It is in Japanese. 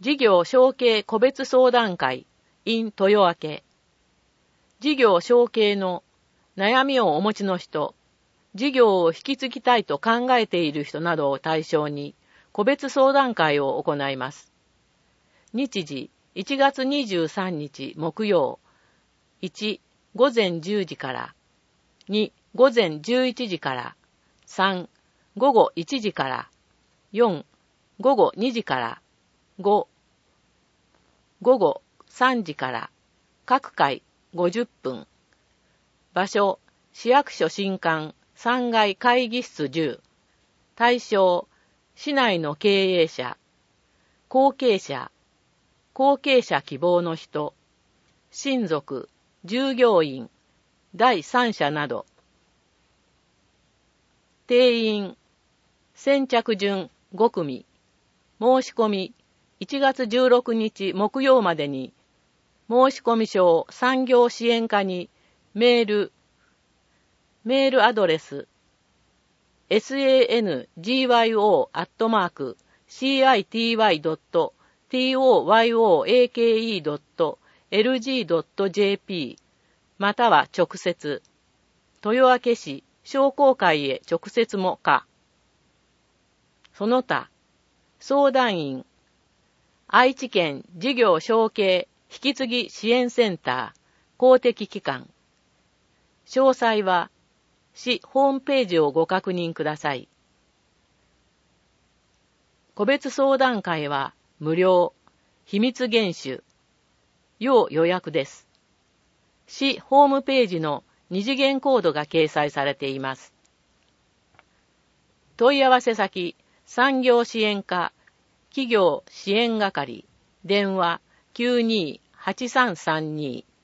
事業承継個別相談会 in 豊明。事業承継の悩みをお持ちの人、事業を引き継ぎたいと考えている人などを対象に個別相談会を行います。日時1月23日木曜。1、午前10時から。2、午前11時から。3、午後1時から。4、午後2時から。5、午後3時から。各回50分。場所、市役所新館3階会議室10。対象、市内の経営者、後継者希望の人、親族、従業員、第三者など。定員、先着順5組。申し込み、1月16日木曜までに、申し込み書を産業支援課にメールアドレス、sangyou.toyoake.lg.jp または直接、豊明市商工会へ直接も可。その他、相談員、愛知県事業承継引き継ぎ支援センター公的機関。詳細は、市ホームページをご確認ください。個別相談会は無料、秘密厳守、要予約です。市ホームページの二次元コードが掲載されています。問い合わせ先、産業支援課、企業支援係、電話92-8332